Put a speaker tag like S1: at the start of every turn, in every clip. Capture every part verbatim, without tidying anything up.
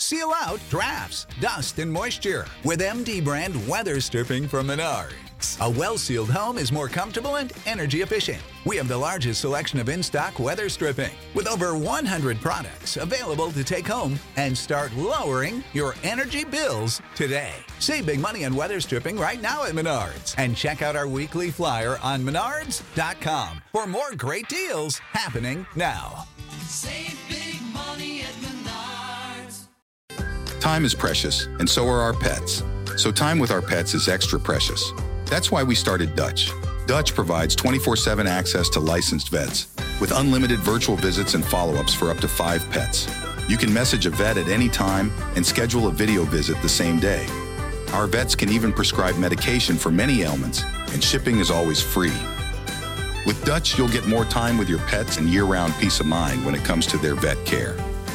S1: seal out drafts, dust, and moisture with M D brand weather stripping from Menards. A well-sealed home is more comfortable and energy efficient. We have the largest selection of in-stock weather stripping with over one hundred products available to take home and start lowering your energy bills today. Save big money on weather stripping right now at Menards and check out our weekly flyer on menards dot com for more great deals happening now.
S2: Save big money at Menards.
S3: Time is precious, and so are our pets. So time with our pets is extra precious. That's why we started Dutch. Dutch provides twenty-four seven access to licensed vets with unlimited virtual visits and follow-ups for up to five pets. You can message a vet at any time and schedule a video visit the same day. Our vets can even prescribe medication for many ailments, and shipping is always free. With Dutch, you'll get more time with your pets and year-round peace of mind when it comes to their vet care.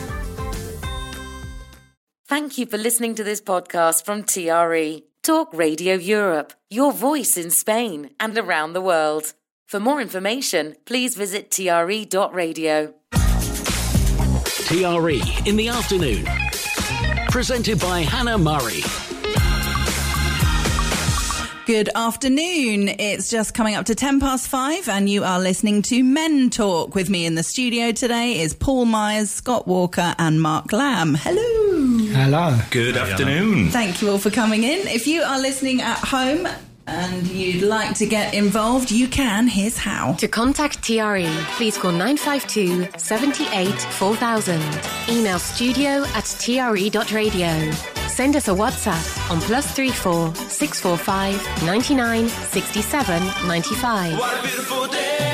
S4: Thank you for listening to this podcast from T R E, Talk Radio Europe, your voice in Spain and around the world. For more information, please visit T R E dot radio.
S5: T R E in the afternoon. Presented by Hannah Murray.
S6: Good afternoon. It's just coming up to ten past five and you are listening to Men Talk. With me in the studio today is Paul Myers, Scott Walker and Mark Lamb. Hello.
S7: Hello.
S8: Good afternoon.
S6: Thank you all for coming in. If you are listening at home and you'd like to get involved, you can. Here's how.
S9: To contact T R E, please call nine five two, seven eight, four thousand. Email studio at T R E dot radio. Send us a WhatsApp on plus three four six four five ninety nine sixty seven ninety five.
S2: What a beautiful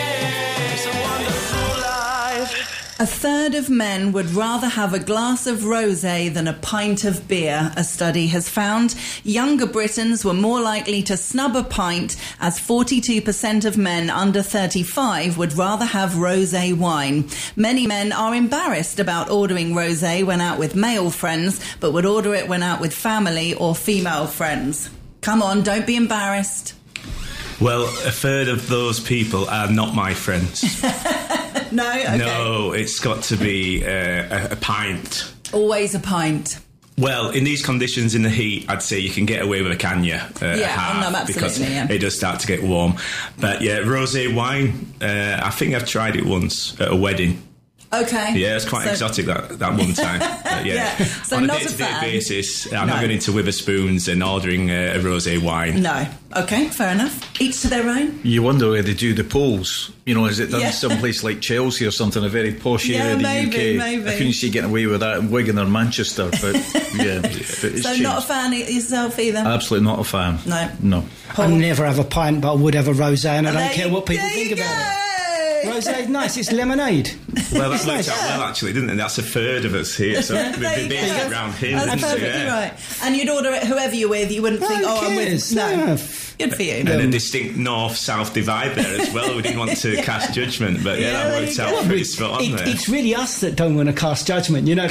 S2: day, so wonderful life.
S6: A third of men would rather have a glass of rosé than a pint of beer, a study has found. Younger Britons were more likely to snub a pint, as forty-two percent of men under thirty-five would rather have rosé wine. Many men are embarrassed about ordering rosé when out with male friends, but would order it when out with family or female friends. Come on, don't be embarrassed.
S8: Well, a third of those people are not my friends.
S6: No? Okay.
S8: No, it's got to be uh, a, a pint.
S6: Always a pint.
S8: Well, in these conditions in the heat, I'd say you can get away with a canya. Uh,
S6: Yeah,
S8: a half,
S6: oh, no, absolutely,
S8: because
S6: yeah.
S8: it does start to get warm. But yeah, rosé wine, uh, I think I've tried it once at a wedding.
S6: Okay.
S8: Yeah, it's quite
S6: So-
S8: exotic that, that one time. But yeah.
S6: Yeah, so
S8: on a
S6: not a
S8: day-to-day
S6: fan.
S8: basis, I'm
S6: No.
S8: not going into Witherspoons and ordering uh, a rosé wine.
S6: No. Okay, fair enough. Each to their own.
S7: You wonder where they do the polls. You know, is it done
S6: Yeah.
S7: someplace like Chelsea or something, a very posh
S6: Yeah,
S7: area of the
S6: maybe,
S7: U K?
S6: maybe.
S7: I couldn't see getting away with that in Wigan or Manchester, but yeah, but it's
S6: So
S7: changed.
S6: not a fan yourself either?
S7: Absolutely not a fan.
S6: No.
S7: No.
S6: Paul?
S10: I never have a pint, but I would have a rosé, and I
S6: There
S10: don't care
S6: you-
S10: what people
S6: there
S10: think
S6: you
S10: about
S6: go.
S10: it. Rosé is nice. It's lemonade.
S8: Well, that
S10: It's
S8: worked
S10: nice.
S8: out well, actually, didn't it? That's a third of us here, so
S6: There
S8: they
S6: you
S8: based
S6: go.
S8: it around him.
S6: That's
S8: didn't they?
S6: perfectly
S8: Yeah.
S6: right. And you'd order it whoever you're with. You wouldn't think,
S10: Who
S6: oh, I'm with...
S10: cares?
S6: No.
S10: No.
S6: Good for you.
S8: And a distinct north-south divide there as well. We didn't want to cast judgment, but yeah,
S6: Yeah,
S8: that
S6: there
S8: worked
S6: you
S8: out
S6: go.
S8: pretty spot on
S10: It-
S8: there.
S10: it's really us that don't want to cast judgment. You know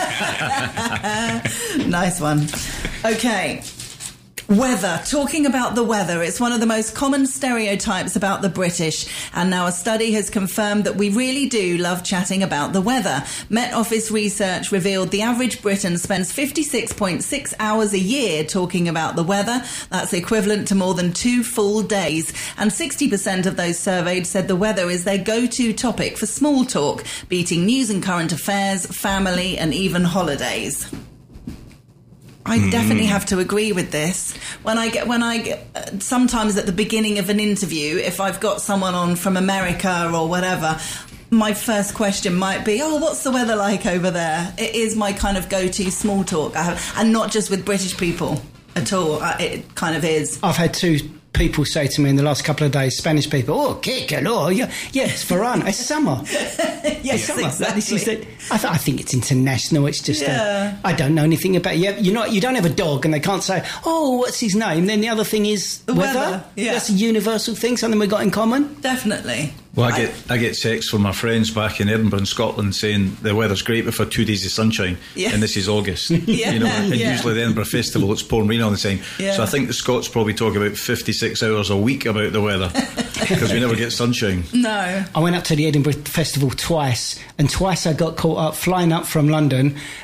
S10: that, don't you?
S6: Nice one. Okay. Weather. Talking about the weather, it's one of the most common stereotypes about the British, and now a study has confirmed that we really do love chatting about the weather. Met Office research revealed the average Briton spends fifty-six point six hours a year talking about the weather. That's equivalent to more than two full days, and sixty percent of those surveyed said the weather is their go-to topic for small talk, beating news and current affairs, family and even holidays. I
S8: Mm.
S6: definitely have to agree with this. When I get, when I get, uh, sometimes at the beginning of an interview, if I've got someone on from America or whatever, my first question might be, "Oh, what's the weather like over there?" It is my kind of go-to small talk, I have, and not just with British people at all. Uh, It kind of is.
S10: I've had two people say to me in the last couple of days, Spanish people, "Oh, que calor." Yeah, yeah, it's verano. It's summer.
S6: Yes,
S10: It's summer.
S6: exactly.
S10: This is the, I, th- I think it's international. It's just,
S6: Yeah.
S10: uh, I don't know anything about it. You know, you don't have a dog and they can't say, "Oh, what's his name?" Then the other thing is
S6: The
S10: weather.
S6: weather, yeah.
S10: That's a universal thing, something we've got in common.
S6: Definitely.
S7: Well, I get I get texts from my friends back in Edinburgh in Scotland saying the weather's great but for two days of sunshine,
S6: Yeah.
S7: and this is August.
S6: Yeah,
S7: You know, and
S6: yeah.
S7: usually the Edinburgh Festival it's pouring rain all the time.
S6: Yeah.
S7: So I think the Scots probably talk about fifty-six hours a week about the weather because we never get sunshine.
S6: No.
S10: I went up to the Edinburgh Festival twice, and twice I got caught up flying up from London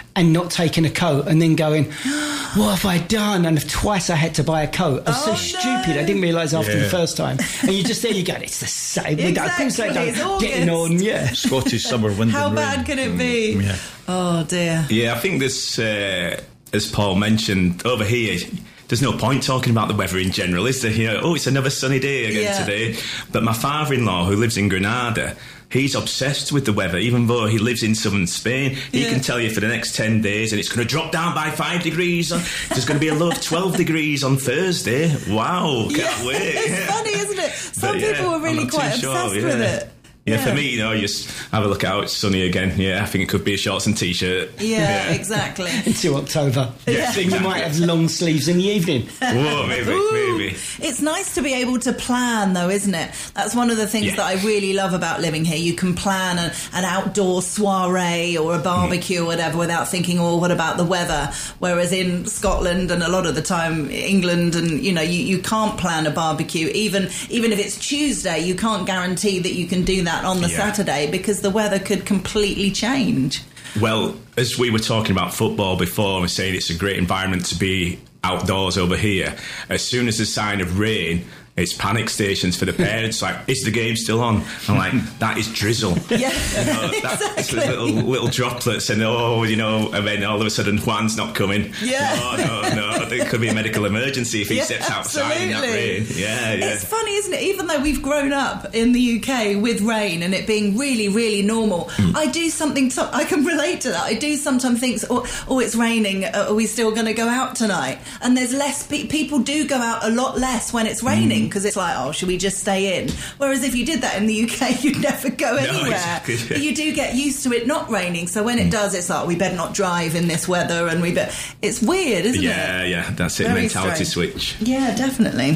S10: and not taking a coat and then going, what have I done? And twice I had to buy a coat. I was
S6: Oh,
S10: so
S6: no.
S10: stupid. I didn't realise after
S7: Yeah.
S10: the first time. And you just there, you go, it's the same.
S6: Exactly,
S10: Of course they
S6: it's
S10: don't. Getting
S6: August.
S10: on, yeah.
S7: Scottish summer, wind
S6: How
S7: and rain.
S6: bad can it be?
S7: Mm, yeah.
S6: Oh, dear.
S8: Yeah, I think this, uh, as Paul mentioned, over here, there's no point talking about the weather in general, is there? You know, oh, it's another sunny day again
S6: Yeah.
S8: today. But my father-in-law, who lives in Granada, he's obsessed with the weather, even though he lives in southern Spain. He
S6: Yeah.
S8: can tell you for the next ten days, and it's going to drop down by five degrees. There's going to be a low of twelve degrees on Thursday. Wow, can't
S6: Yeah.
S8: wait.
S6: It's
S8: Yeah.
S6: funny, isn't it? Some
S8: But, yeah,
S6: people are
S8: I'm
S6: really
S8: not too
S6: quite
S8: sure,
S6: obsessed
S8: yeah.
S6: with it.
S8: Yeah,
S6: Yeah.
S8: for me, you know, you just have a look out, it's sunny again. Yeah, I think it could be a shorts and t-shirt.
S6: Yeah, exactly.
S10: Until October.
S6: Yeah.
S10: Then you might have long sleeves in the evening.
S8: Whoa, maybe,
S6: Ooh.
S8: maybe.
S6: It's nice to be able to plan, though, isn't it? That's one of the things
S8: Yeah.
S6: that I really love about living here. You can plan a, an outdoor soiree or a barbecue or whatever without thinking, oh, what about the weather? Whereas in Scotland and a lot of the time England, and you know, you, you can't plan a barbecue. Even even if it's Tuesday, you can't guarantee that you can do that on the
S8: Yeah.
S6: Saturday because the weather could completely change.
S8: Well, as we were talking about football before, we were saying it's a great environment to be outdoors over here. As soon as there's a sign of rain, it's panic stations for the parents. Like, is the game still on? I'm like, that is drizzle.
S6: Yeah,
S8: You know, that, it's
S6: exactly.
S8: little little droplets, and oh, you know, and then all of a sudden Juan's not coming.
S6: Yeah.
S8: Oh no, no, there could be a medical emergency if he
S6: Yeah,
S8: steps outside in that
S6: absolutely.
S8: rain. Yeah, yeah.
S6: It's funny, isn't it? Even though we've grown up in the U K with rain and it being really, really normal, I do something, so- I can relate to that. I do sometimes think, oh, oh it's raining, uh, are we still going to go out tonight? And there's less, pe- people do go out a lot less when it's raining because it's like, oh, should we just stay in? Whereas if you did that in the U K, you'd never go anywhere.
S8: exactly, yeah.
S6: But you do get used to it not raining, so when it does, it's like, we better not drive in this weather, and we bet it's weird, isn't it?
S8: Yeah, yeah, that's it.
S6: Very
S8: Mentality
S6: strange.
S8: switch.
S6: Yeah, definitely.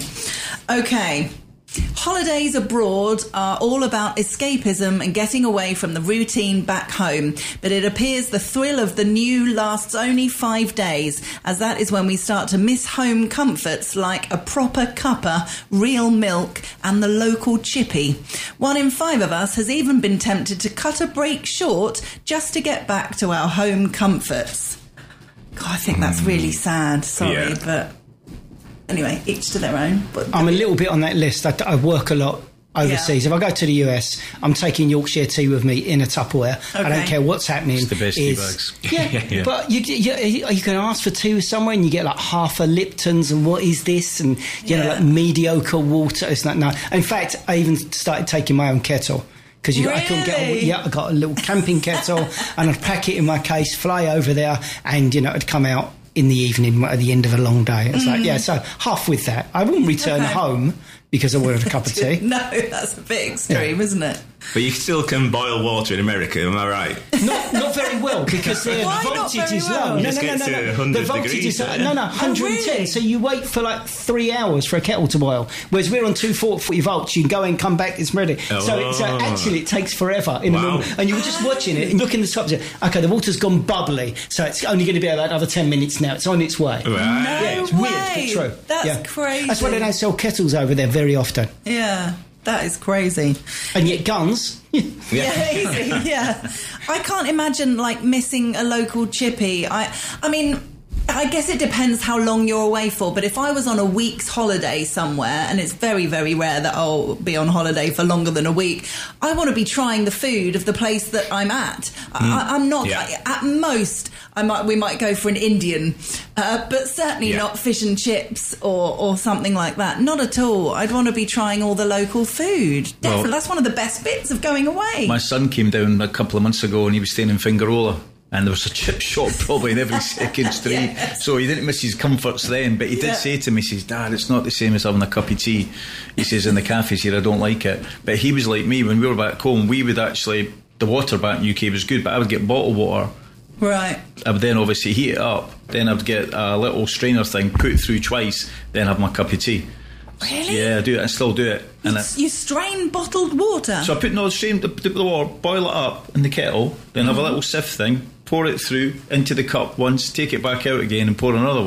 S6: Okay. Holidays abroad are all about escapism and getting away from the routine back home, but it appears the thrill of the new lasts only five days, as that is when we start to miss home comforts like a proper cuppa, real milk and the local chippy. One in five of us has even been tempted to cut a break short just to get back to our home comforts. God, I think that's really sad, sorry,
S8: Yeah.
S6: but... Anyway, each to their own. But
S10: I'm a little bit on that list. I, I work a lot overseas.
S6: Yeah.
S10: If I go to the U S, I'm taking Yorkshire tea with me in a Tupperware. I
S6: Okay.
S10: don't care what's happening.
S7: It's the best tea
S10: It's-
S7: bags.
S10: Yeah,
S7: Yeah.
S10: but you, you you can ask for two somewhere and you get like half a Lipton's and what is this? And, you know,
S6: Yeah.
S10: like mediocre water. It's not, no. In fact, I even started taking my own kettle. Because I couldn't get, a,
S6: Really?
S10: yeah, I got a little camping kettle and I'd pack it in my case, fly over there, and you know, it'd come out in the evening at the end of a long day. It's like, yeah, so half with that. I wouldn't return
S6: Okay.
S10: home because I wanted a cup of tea.
S6: No, that's a bit extreme, isn't it?
S8: But you still can boil water in America, am I right?
S10: Not not very well because their
S6: Why not
S10: voltage
S6: very
S10: is
S6: well?
S10: low.
S6: You
S10: No,
S8: just
S10: no, no,
S8: get
S10: no,
S8: to
S10: no.
S8: one hundred
S10: The voltage
S8: degrees,
S10: is uh,
S8: yeah.
S10: no, no, one hundred ten.
S6: really?
S10: So you wait for like three hours for a kettle to boil. Whereas we're on two forty volts. You can go and come back. It's ready. So, it, so
S8: Oh.
S10: actually, it takes forever in the
S8: Wow.
S10: middle. And you were just watching it and look in the top. and say, Okay, the water's gone bubbly, so it's only going to be about another ten minutes now. It's on its way.
S8: Right.
S6: No
S10: Yeah, it's weird,
S6: way.
S10: but true.
S6: That's
S10: Yeah.
S6: crazy.
S10: That's why they don't sell kettles over there very often.
S6: Yeah, that is crazy.
S10: And yet guns.
S6: Yeah, easy. Yeah, I can't imagine like missing a local chippy. I, I mean. I guess it depends how long you're away for, but if I was on a week's holiday somewhere, and it's very, very rare that I'll be on holiday for longer than a week, I want to be trying the food of the place that I'm at. I, I'm not,
S8: Yeah.
S6: at most, I might we might go for an Indian, uh, but certainly
S8: Yeah.
S6: not fish and chips or, or something like that. Not at all. I'd want to be trying all the local food. Definitely,
S7: Well-
S6: that's one of the best bits of going away.
S7: My son came down a couple of months ago and he was staying in Fingarola. And there was a chip shop probably in every second street.
S6: Yes.
S7: So he didn't miss his comforts then. But he did
S6: Yeah.
S7: say to me, he says, Dad, it's not the same as having a cup of tea. He says, in the cafes here, I don't like it. But he was like me. When we were back home, we would actually, the water back in U K was good, but I would get bottled water.
S6: Right.
S7: I would then obviously heat it up. Then I'd get a little strainer thing, put it through twice, then have my cup of tea.
S6: Really?
S7: Yeah, I do it. I still do it.
S6: You,
S7: And it,
S6: you strain bottled water?
S7: so I put no strain the, the water, boil it up in the kettle, then have a little sieve thing, pour it through into the cup once, take it back out again and pour another one.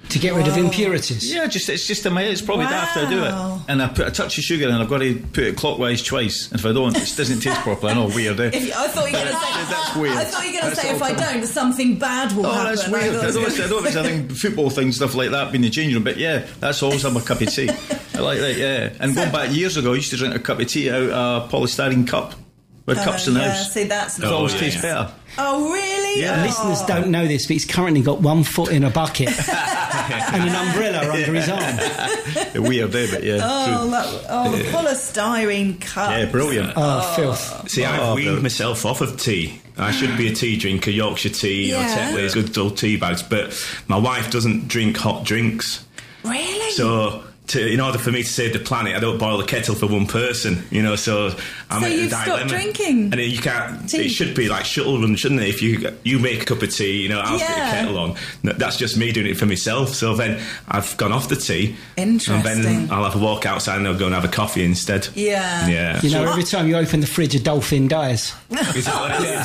S10: To get rid of
S6: Wow.
S10: impurities.
S7: Yeah, just it's just in my head. It's probably
S6: Wow.
S7: after I do it. And I put a touch of sugar in, I've got to put it clockwise twice. And if I don't, it doesn't taste properly. I know, weird, eh?
S6: If you, I thought you were going to say.
S7: That's weird.
S6: I thought you were going to
S7: That's
S6: say if
S7: all
S6: I
S7: come-
S6: don't, something bad will
S7: Oh,
S6: happen.
S7: that's
S6: I
S7: weird.
S6: thought
S7: I
S6: it was
S7: don't,
S6: gonna-
S7: I don't know if anything football thing, stuff like that, being the changing room, but yeah, that's always have a cup of tea. I like that, yeah. And going back years ago, I used to drink a cup of tea out of a polystyrene cup. We had
S6: Oh,
S7: cups in the
S6: yeah,
S7: house.
S6: see, that's
S7: It
S6: not
S7: always
S8: yeah.
S7: tastes better.
S6: Oh, really?
S7: Yeah.
S6: Oh.
S10: Listeners don't know this, but he's currently got one foot in a bucket and an umbrella under his arm.
S7: Weird, eh? But yeah.
S6: Oh,
S7: true.
S6: that, oh, the polystyrene cup.
S7: Yeah, brilliant.
S10: Oh, filth.
S8: See, I've
S7: Oh,
S8: weaned
S7: brilliant.
S8: myself off of tea. I should be a tea drinker, Yorkshire tea,
S6: Yeah.
S8: or Tetley's, good old tea bags, but my wife doesn't drink hot drinks.
S6: Really?
S8: So, to, in order for me to save the planet, I don't boil a kettle for one person, you know, so I'm
S6: So
S8: at a
S6: you've stopped drinking
S8: And then you can't,
S6: tea?
S8: it should be like shuttle run, shouldn't it? If you you make a cup of tea, you know, I'll stick
S6: Yeah.
S8: a kettle on. No, that's just me doing it for myself. So then I've gone off the tea.
S6: Interesting.
S8: And then I'll have a walk outside and I'll go and have a coffee instead.
S6: Yeah.
S8: Yeah.
S10: You know, every time you open the fridge, a dolphin dies.
S8: Is that what it is?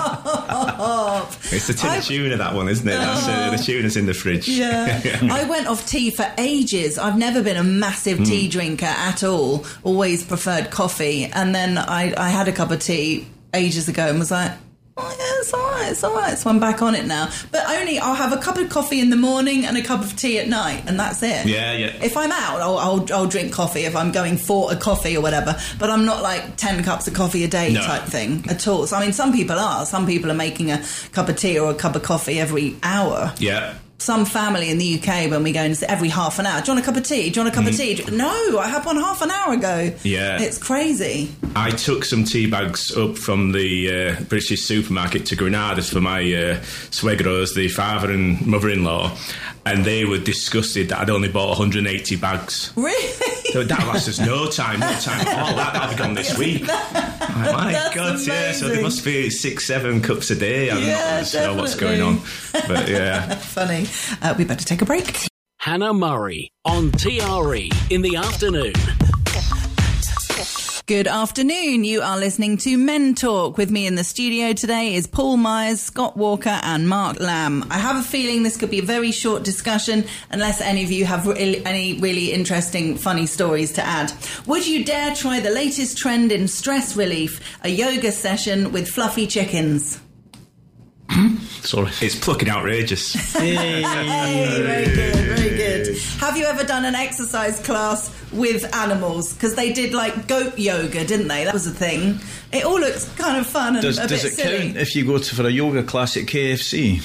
S6: Stop.
S8: It's the tin
S6: I-
S8: of tuna, that one, isn't it? That's, uh, the tuna's in the fridge.
S6: Yeah. I went off tea for ages. I've never been a massive tea drinker at all. Always preferred coffee. And then I, I had a cup of tea ages ago and was like, oh, yeah, it's all right, it's all right. So I'm back on it now. But only I'll have a cup of coffee in the morning and a cup of tea at night, and that's it.
S8: Yeah, yeah.
S6: If I'm out, I'll, I'll, I'll drink coffee if I'm going for a coffee or whatever. But I'm not like ten cups of coffee a day
S8: No.
S6: type thing at all. So, I mean, some people are. Some people are making a cup of tea or a cup of coffee every hour.
S8: Yeah.
S6: Some family in the U K, when we go and say every half an hour, do you want a cup of tea? Do you want a cup of tea? Do- No, I had one half an hour ago.
S8: Yeah.
S6: It's crazy.
S8: I took some tea bags up from the uh, British supermarket to Granadas for my uh, suegros, the father and mother-in-law, and they were disgusted that I'd only bought one hundred eighty bags.
S6: Really?
S8: So that lasts us no time, no time at all. That, that'll be gone this week. I'm like, my
S6: That's
S8: God, yeah. So
S6: amazing.
S8: there must be six, seven cups a day. I don't
S6: Yeah,
S8: know, know what's going
S6: definitely.
S8: on. But yeah.
S6: Funny. Uh, we better take a break.
S5: Hannah Murray on T R E in the afternoon.
S6: Good afternoon. You are listening to Men Talk. With me in the studio today is Paul Myers, Scott Walker and Mark Lamb. I have a feeling this could be a very short discussion unless any of you have re- any really interesting, funny stories to add. Would you dare try the latest trend in stress relief, a yoga session with fluffy chickens?
S7: Sorry.
S8: It's plucking outrageous.
S6: Hey, very good, very good. Have you ever done an exercise class with animals? Because they did like goat yoga, didn't they? That was a thing. It all looks kind of fun and
S7: Does,
S6: a
S7: does
S6: bit
S7: it
S6: silly.
S7: count if you go to for a yoga class at K F C?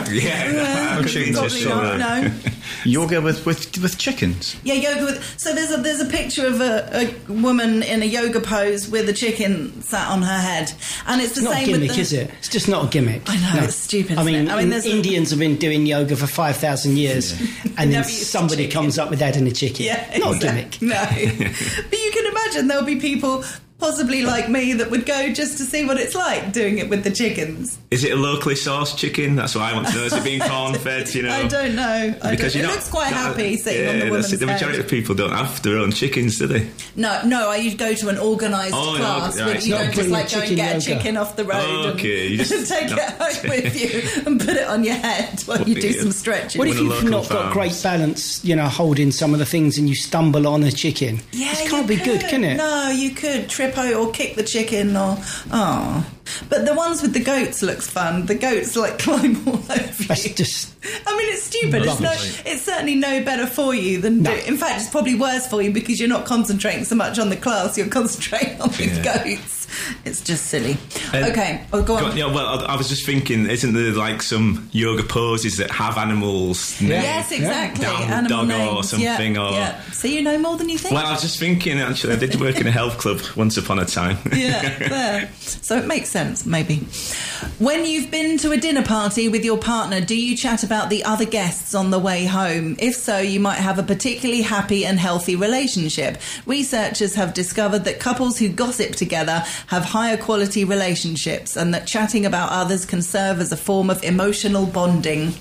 S8: Yeah.
S7: I'm sure you
S6: Probably
S7: just
S6: not,
S7: saw
S6: no.
S7: Yoga with, with, with chickens?
S6: Yeah, yoga with. So there's a there's a picture of a, a woman in a yoga pose with a chicken sat on her head, and it's the
S10: It's not a
S6: same
S10: gimmick,
S6: with the,
S10: is it? It's just not a gimmick.
S6: I know,
S10: No.
S6: it's stupid,
S10: I
S6: isn't
S10: mean,
S6: it? I mean,
S10: in-
S6: there's a-
S10: Indians have been doing yoga for five thousand years, and then
S6: Never used
S10: somebody
S6: chicken.
S10: comes up with adding a chicken.
S6: Yeah,
S10: not
S6: exactly.
S10: a gimmick.
S6: No, but you can imagine there'll be people, possibly like me, that would go just to see what it's like doing it with the chickens.
S8: Is it a locally sourced chicken? That's what I want to know. Is it being corn fed? You know,
S6: I don't know. I
S8: Because
S6: don't,
S8: you're
S6: it
S8: not-
S6: looks quite
S8: not-
S6: happy sitting
S8: yeah,
S6: on the
S8: that's
S6: woman's
S8: it. The majority
S6: head.
S8: of people don't have their own chickens, do they?
S6: No, no, I you'd go to an organised
S8: Oh, no,
S6: class.
S8: right,
S6: with,
S8: it's
S6: you
S10: not
S6: don't just
S10: bring
S6: like
S10: the
S6: go and
S10: chicken
S6: get a
S10: yoga.
S6: chicken off the road
S8: Oh, okay,
S6: and,
S8: you just-
S6: and take
S8: no.
S6: it home with you and put it on your head while you do some stretching.
S10: What if
S8: One of
S10: you've
S8: the
S10: not
S8: local
S10: got
S8: farms.
S10: great balance, you know, holding some of the things and you stumble on a chicken?
S6: Yeah,
S10: This can't
S6: you
S10: be good,
S6: could.
S10: can it?
S6: No, you could trip out or kick the chicken or oh. But the ones with the goats looks fun. The goats like climb all over
S10: That's
S6: you.
S10: just...
S6: I mean, it's stupid. It's no.
S10: Rubbish.
S6: It's certainly no better for you than.
S10: No.
S6: Do, in fact, it's probably worse for you because you're not concentrating so much on the class. You're concentrating on these
S8: Yeah.
S6: goats. It's just silly.
S8: Um,
S6: okay, oh, go on.
S8: Yeah, well, I, I was just thinking, isn't there like some yoga poses that have animals? named
S6: Yes, exactly.
S8: Down
S6: Animal
S8: dog or
S6: names.
S8: something,
S6: Yeah,
S8: or
S6: yeah. So you know more than you think.
S8: well, I was just thinking. Actually, I did work in a health club once upon a time.
S6: Yeah, there. So it makes sense, maybe. When you've been to a dinner party with your partner, do you chat about the other guests on the way home? If so, you might have a particularly happy and healthy relationship. Researchers have discovered that couples who gossip together have higher quality relationships and that chatting about others can serve as a form of emotional bonding.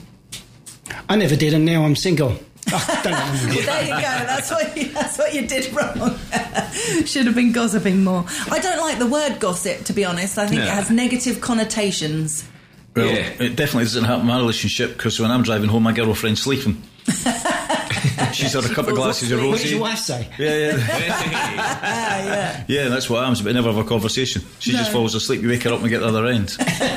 S10: I never did, and now I'm single. Oh, don't
S6: Well, there you go. That's what you, that's what you did wrong. Should have been gossiping more. I don't like the word gossip, to be honest. I think
S8: No.
S6: it has negative connotations.
S7: Well,
S8: Yeah.
S7: it definitely doesn't happen in my relationship, because when I'm driving home, my girlfriend's sleeping. She's had a couple of glasses of
S10: What
S7: rosé.
S10: does your wife say?
S7: Yeah, yeah.
S6: yeah.
S7: Yeah, that's what happens, but we never have a conversation. She
S6: No.
S7: just falls asleep, you wake her up and we get the other end.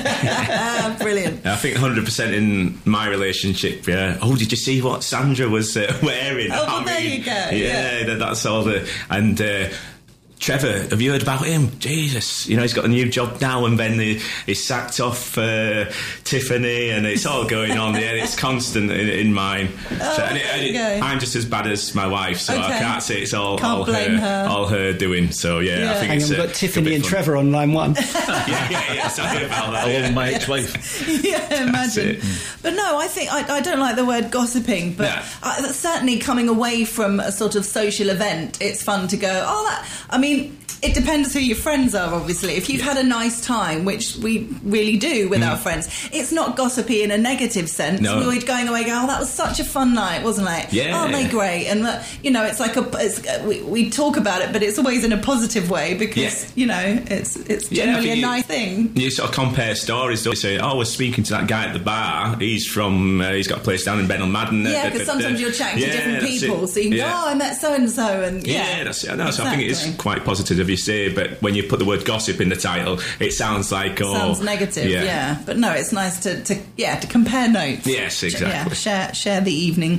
S6: Brilliant.
S8: I think one hundred percent in my relationship, yeah. Oh, did you see what Sandra was uh, wearing?
S6: Oh, well,
S8: I
S6: there
S8: mean,
S6: you go,
S8: Yeah,
S6: yeah.
S8: that- that's all the... And... Uh, Trevor, have you heard about him? Jesus, you know, he's got a new job now, and then he, he's sacked off uh, Tiffany, and it's all going on. Yeah, it's constant in, in mine.
S6: Oh,
S8: so, and it,
S6: there
S8: and
S6: you
S8: it,
S6: go.
S8: I'm just as bad as my wife, so I
S6: Okay.
S8: can't say it's all,
S6: Can't
S8: all her,
S6: blame her.
S8: all her doing. So yeah,
S6: Yeah.
S8: I think
S10: Hang
S8: it's
S10: on, we've
S8: uh,
S10: got Tiffany
S8: could be
S10: and
S8: fun.
S10: Trevor on line one.
S8: yeah, yeah, yeah, sorry about that.
S7: I
S8: yeah.
S7: love my ex-wife.
S6: Yeah, imagine.
S8: it.
S6: But no, I think I, I don't like the word gossiping, but
S8: No.
S6: I, certainly coming away from a sort of social event, it's fun to go, oh, that, I mean, it depends who your friends are, obviously. If you've had a nice time, which we really do with our friends, it's not gossipy in a negative sense.
S8: No.
S6: We're going away going, oh, that was such a fun night, wasn't it?
S8: Yeah.
S6: Aren't they great? And, uh, you know, it's like, a, it's, uh, we, we talk about it, but it's always in a positive way because,
S8: Yeah.
S6: you know, it's it's
S8: Yeah, I
S6: generally
S8: think
S6: a
S8: you-
S6: nice thing.
S8: You sort of compare stories, don't you? Say, oh, I was speaking to that guy at the bar. He's from, uh, he's got a place down in Benham Madden.
S6: Yeah, because sometimes you're chatting to
S8: Yeah,
S6: different
S8: that's
S6: people,
S8: it.
S6: so you can
S8: Yeah.
S6: go, oh, I met so-and-so, and yeah.
S8: Yeah, that's it. No, so I think it is
S6: Exactly.
S8: quite positive, you say, but when you put the word gossip in the title, it sounds like, oh...
S6: Sounds negative, yeah. But no, it's nice to, to yeah to compare notes.
S8: Yes, exactly.
S6: Yeah, share share the evening.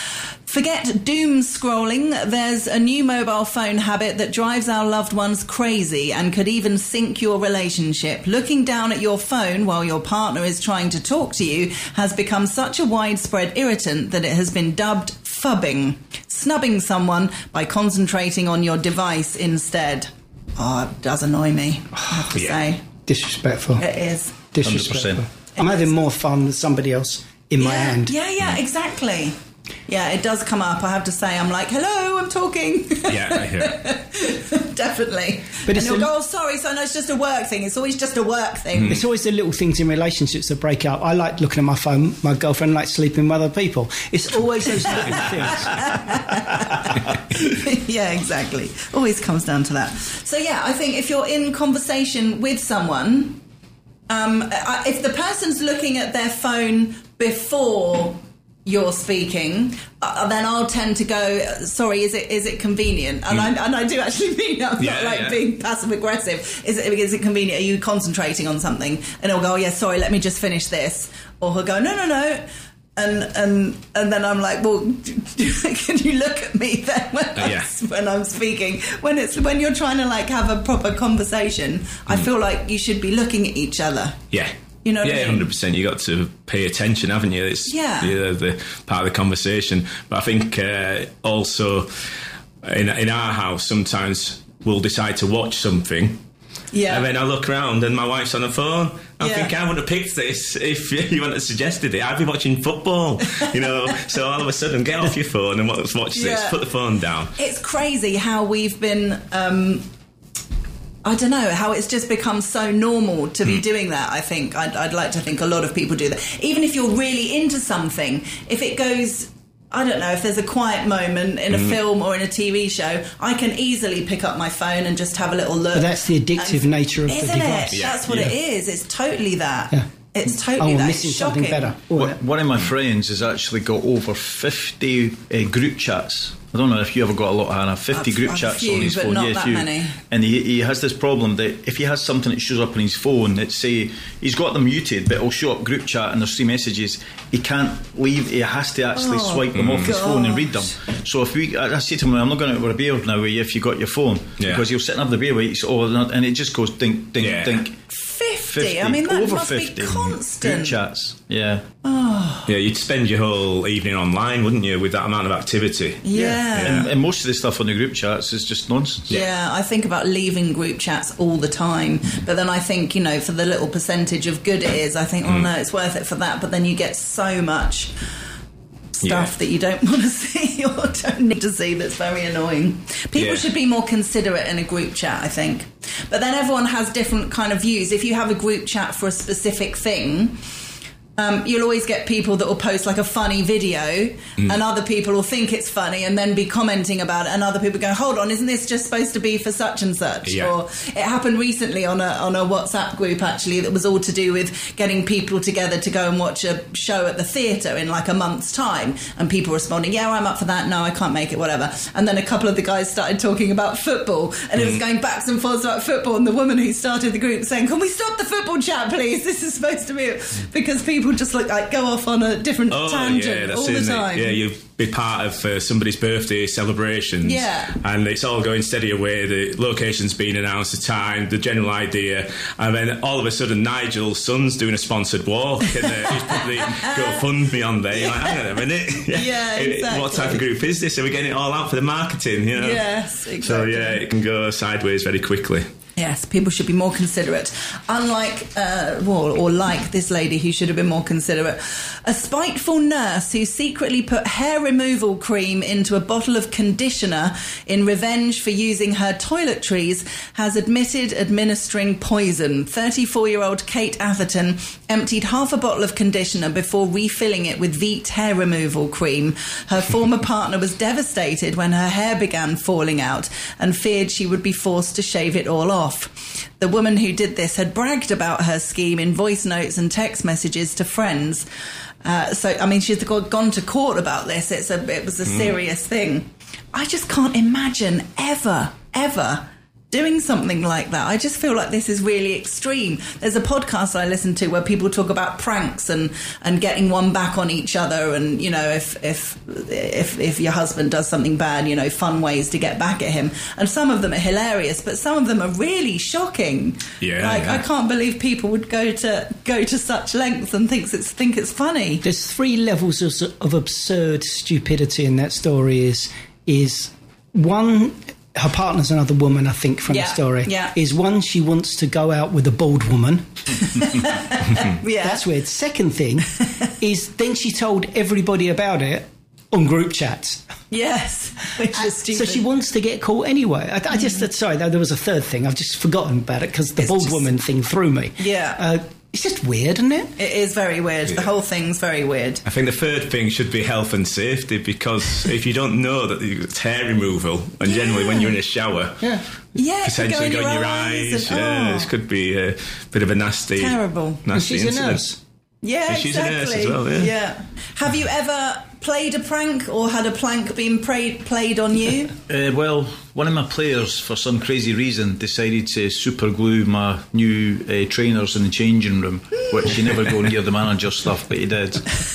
S6: Forget doom scrolling. There's a new mobile phone habit that drives our loved ones crazy and could even sink your relationship. Looking down at your phone while your partner is trying to talk to you has become such a widespread irritant that it has been dubbed fubbing, snubbing someone by concentrating on your device instead. Oh, it does annoy me, I have to
S8: Yeah.
S6: say.
S10: Disrespectful.
S6: It is.
S10: Disrespectful.
S7: one hundred percent.
S10: I'm having more fun with somebody else in my
S6: yeah,
S10: hand.
S6: Yeah, yeah, exactly. Yeah, it does come up. I have to say, I'm like, hello, I'm talking.
S8: Yeah, I hear it.
S6: Definitely.
S10: But
S6: and
S10: it's
S6: you'll
S10: a-
S6: go, oh, sorry, so no, it's just a work thing. It's always just a work thing.
S10: It's always the little things in relationships that break up. I like looking at my phone. My girlfriend likes sleeping with other people. It's always those little things.
S6: Yeah, exactly. Always comes down to that. So, yeah, I think if you're in conversation with someone, um, I- if the person's looking at their phone before you're speaking, uh, then I'll tend to go, sorry, is it is it convenient? And, I, and I do actually mean that. I'm
S8: Yeah,
S6: not like
S8: yeah.
S6: being passive aggressive. Is it, is it convenient? Are you concentrating on something? And he'll go, oh, yeah, sorry, let me just finish this. Or he'll go, no, no, no. And and and then I'm like, well, can you look at me then when,
S8: Uh, yeah.
S6: I'm, when I'm speaking? When it's when you're trying to like have a proper conversation, I feel like you should be looking at each other.
S8: Yeah.
S6: You know what I
S8: yeah,
S6: mean?
S8: one hundred percent. You got to pay attention, haven't you? It's
S6: Yeah.
S8: you know, the part of the conversation. But I think uh, also in in our house, sometimes we'll decide to watch something.
S6: Yeah.
S8: And then I look around and my wife's on the phone. I
S6: Yeah.
S8: think I would have picked this if you wouldn't have suggested it. I'd be watching football, you know. So all of a sudden, get off your phone and watch watch this.
S6: Yeah.
S8: Put the phone down.
S6: It's crazy how we've been. Um, I don't know how it's just become so normal to be doing that. I think I'd, I'd like to think a lot of people do that. Even if you're really into something, if it goes, I don't know, if there's a quiet moment in a film or in a T V show, I can easily pick up my phone and just have a little look.
S10: But that's the addictive
S6: And-
S10: nature of the
S6: isn't
S10: device.
S6: it?
S8: Yeah.
S6: That's what
S8: Yeah.
S6: it is. It's totally that.
S10: Yeah.
S6: It's
S10: Oh,
S6: totally
S10: we're
S6: that.
S10: missing
S6: It's
S10: something
S6: shocking.
S10: better. Or-
S7: One one of my friends has actually got over fifty uh, group chats. I don't know if you ever got a lot, Hannah. fifty
S6: I've-
S7: group
S6: I've
S7: chats
S6: few,
S7: on his
S6: but
S7: phone.
S6: not
S7: yeah,
S6: that
S7: few.
S6: many.
S7: And he, he has this problem that if he has something that shows up on his phone that say he's got them muted, but it'll show up group chat and there's three messages, he can't leave. He has to actually
S6: Oh,
S7: swipe them off his phone and read them.
S6: gosh.
S7: So if we, I I say to him, I'm not going out with a beer now with you if you got your phone,
S8: Yeah.
S7: because he'll sit and have the beer with you. So, oh, and it just goes dink, dink,
S8: Yeah.
S7: dink.
S6: fifty. I mean, that
S7: over
S6: must
S7: fifty
S6: be constant.
S7: group chats. Yeah.
S8: Yeah, you'd spend your whole evening online, wouldn't you, with that amount of activity?
S6: Yeah.
S7: And, and most of the stuff on the group chats is just nonsense.
S6: Yeah, I think about leaving group chats all the time. But then I think, you know, for the little percentage of good it is, I think, oh no, it's worth it for that. But then you get so much stuff
S8: Yeah.
S6: that you don't want to see or don't need to see that's very annoying. People
S8: Yeah.
S6: should be more considerate in a group chat, I think. But then everyone has different kind of views. If you have a group chat for a specific thing, Um, you'll always get people that will post like a funny video mm. and other people will think it's funny and then be commenting about it, and other people go, hold on, isn't this just supposed to be for such and such?
S8: Yeah.
S6: Or it happened recently on a on a WhatsApp group actually that was all to do with getting people together to go and watch a show at the theatre in like a month's time, and people responding, yeah, I'm up for that, no, I can't make it, whatever. And then a couple of the guys started talking about football, and mm. it was going backs and forths about football, and the woman who started the group saying, can we stop the football chat please, this is supposed to be, because people just like, like go off on a different
S8: oh,
S6: tangent
S8: yeah, that's
S6: all the
S8: it,
S6: time.
S8: Yeah, you be part of uh, somebody's birthday celebrations.
S6: Yeah.
S8: And it's all going steady away. The location's been announced, the time, the general idea, and then all of a sudden Nigel's son's doing a sponsored walk, and uh, he's probably GoFundMe on there. You're like, hang on a minute.
S6: Yeah, exactly.
S8: What type of group is this? Are we getting it all out for the marketing? You know?
S6: Yes, exactly.
S8: So yeah, it can go sideways very quickly.
S6: Yes, people should be more considerate. Unlike, uh, well, or like this lady who should have been more considerate. A spiteful nurse who secretly put hair removal cream into a bottle of conditioner in revenge for using her toiletries has admitted administering poison. thirty-four-year-old Kate Atherton emptied half a bottle of conditioner before refilling it with Veet hair removal cream. Her former partner was devastated when her hair began falling out and feared she would be forced to shave it all off. The woman who did this had bragged about her scheme in voice notes and text messages to friends. Uh, so, I mean, she's gone to court about this. It's a, it was a mm. serious thing. I just can't imagine ever, ever doing something like that. I just feel like this is really extreme. There's a podcast I listen to where people talk about pranks and, and getting one back on each other, and you know, if if if if your husband does something bad, you know, fun ways to get back at him. And some of them are hilarious, but some of them are really shocking.
S8: Yeah,
S6: like
S8: yeah.
S6: I can't believe people would go to go to such lengths and thinks it's think it's funny.
S10: There's three levels of, of absurd stupidity in that story. Is is one. Her partner's another woman, I think, from
S6: yeah,
S10: the story.
S6: Yeah.
S10: Is one, she wants to go out with a bald woman.
S6: Yeah.
S10: That's weird. Second thing is then she told everybody about it on group chats.
S6: Yes, which is stupid.
S10: So she wants to get caught anyway. I, I just, mm. sorry, there was a third thing. I've just forgotten about it because the it's bald just, woman thing threw me.
S6: Yeah.
S10: Uh, It's just weird, isn't it?
S6: It is very weird. Yeah. The whole thing's very weird.
S8: I think the third thing should be health and safety, because if you don't know that it's hair removal, and yeah. generally when you're in a shower,
S10: yeah,
S6: yeah
S8: potentially go in your, your eyes. eyes and, yeah, oh. This could be a bit of a nasty,
S6: terrible.
S8: nasty
S10: she's
S8: incident.
S10: A nurse.
S6: Yeah,
S8: and she's
S6: exactly.
S8: a nurse as well. Yeah.
S6: yeah. Have you ever played a prank or had a prank being pra- played on you?
S7: Uh, well, one of my players, for some crazy reason, decided to super glue my new uh, trainers in the changing room, which you never go near the manager stuff, but he did.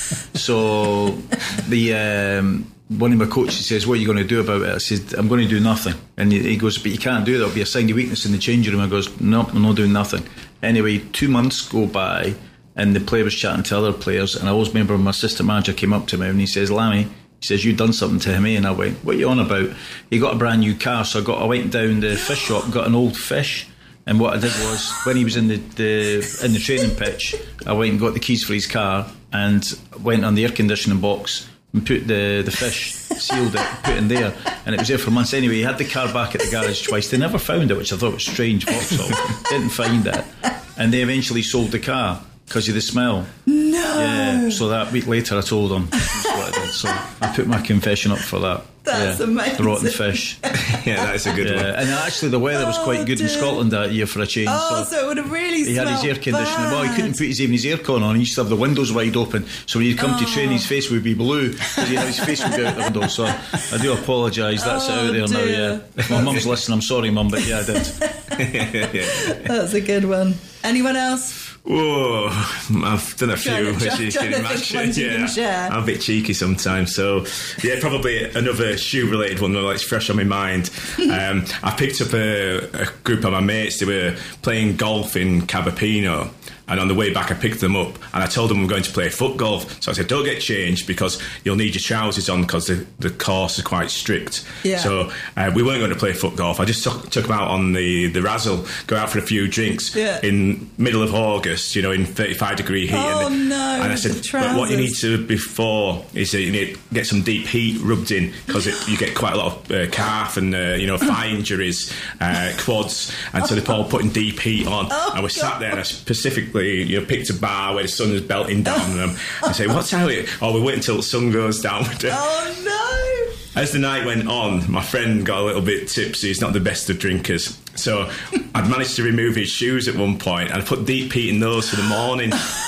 S7: So the um, one of my coaches says, what are you going to do about it? I said, I'm going to do nothing. And he goes, but you can't do that, it'll be a sign of weakness in the changing room. I goes, no, I'm not doing nothing. Anyway, two months go by, and the player was chatting to other players, and I always remember my assistant manager came up to me and he says, Lammy, he says, you done something to him, eh? And I went, what are you on about? He got a brand new car, so I got I went down the fish shop, got an old fish, and what I did was, when he was in the, the in the training pitch, I went and got the keys for his car and went on the air conditioning box and put the, the fish, sealed it, put it in there, and it was there for months. Anyway, he had the car back at the garage twice. They never found it, which I thought was strange. Vauxhall didn't find it, and they eventually sold the car because of the smell.
S6: No.
S7: Yeah. So that week later, I told him. That's what I did. So I put my confession up for that.
S6: That's
S7: yeah.
S6: amazing.
S7: The rotten fish.
S8: Yeah, that's a good
S7: yeah.
S8: one.
S7: And actually, the weather was quite
S6: oh,
S7: good
S6: dear.
S7: in Scotland that year for a change.
S6: Oh,
S7: so,
S6: so it would have really
S7: he had his air conditioning.
S6: Bad.
S7: Well, he couldn't put his even his aircon on. He used to have the windows wide open. So when he'd come
S6: oh.
S7: to train, his face would be blue because he had his face would be out the window. So I do apologise. That's
S6: oh,
S7: it out there
S6: dear.
S7: now. Yeah. If my mum's listening, I'm sorry, mum, but yeah, I did.
S8: yeah.
S6: That's a good one. Anyone else?
S8: Whoa, I've done a few,
S6: trying to,
S8: as you
S6: trying
S8: can
S6: to
S8: imagine.
S6: You
S8: yeah,
S6: can share.
S8: I'm a bit cheeky sometimes. So, yeah, probably another shoe-related one that's fresh on my mind. um, I picked up a, a group of my mates. They were playing golf in Cabapino. And on the way back, I picked them up and I told them I'm going to play foot golf. So I said, don't get changed because you'll need your trousers on because the, the course is quite strict.
S6: Yeah.
S8: So uh, we weren't going to play foot golf. I just took, took them out on the, the razzle, go out for a few drinks
S6: yeah.
S8: in middle of August, you know, in thirty-five degree heat.
S6: Oh,
S8: and,
S6: no.
S8: And I said, but what you need to before is that you need to get some deep heat rubbed in because you get quite a lot of uh, calf and, uh, you know, thigh injuries, uh, quads. And so they're all putting deep heat on.
S6: Oh,
S8: and we sat there and I specifically basically, you know, picked a bar where the sun was belting down on them and say, what's how it? Oh, we wait until the sun goes down.
S6: Oh, no.
S8: As the night went on, my friend got a little bit tipsy. He's not the best of drinkers. So I'd managed to remove his shoes at one point and I put deep heat in those for the morning.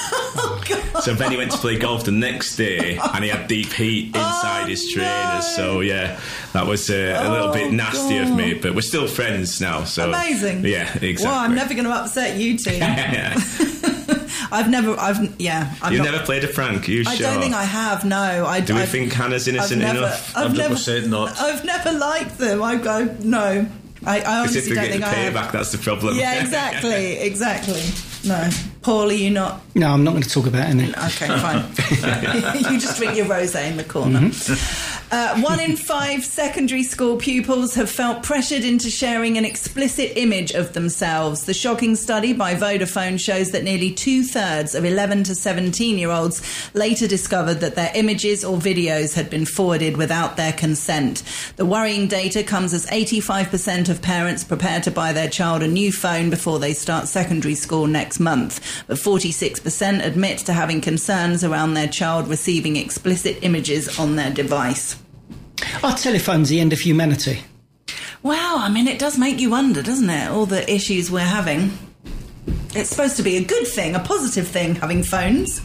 S6: Oh, God.
S8: So then he went to play golf the next day and he had deep heat inside
S6: oh,
S8: his trainers.
S6: No.
S8: So, yeah, that was uh, a little
S6: oh,
S8: bit nasty
S6: God.
S8: of me. But we're still friends now. So
S6: amazing.
S8: Yeah, exactly.
S6: Well, I'm never going to upset you two.
S8: Yeah.
S6: I've never, I've, yeah. I've
S8: You've
S6: not,
S8: never played a prank, you
S6: I
S8: sure?
S6: don't think I have, no. I,
S8: Do we
S6: I've,
S8: think Hannah's innocent
S6: I've never,
S8: enough?
S6: I've
S7: one hundred
S6: never,
S7: percent not.
S6: I've never liked them. I go, no. I, I honestly
S8: If we
S6: don't
S8: get
S6: think
S8: the
S6: I have.
S8: payback, that's the problem.
S6: Yeah, exactly, exactly. No. Paul, are you not?
S10: No, I'm not going to talk about it.
S6: Okay, fine. You just drink your rosé in the corner. Mm-hmm. Uh, one in five secondary school pupils have felt pressured into sharing an explicit image of themselves. The shocking study by Vodafone shows that nearly two-thirds of eleven to seventeen-year-olds later discovered that their images or videos had been forwarded without their consent. The worrying data comes as eighty-five percent of parents prepare to buy their child a new phone before they start secondary school next month. But forty-six percent admit to having concerns around their child receiving explicit images on their device.
S10: Our telephone's the end of humanity.
S6: Wow, I mean, it does make you wonder, doesn't it? All the issues we're having. It's supposed to be a good thing, a positive thing, having phones.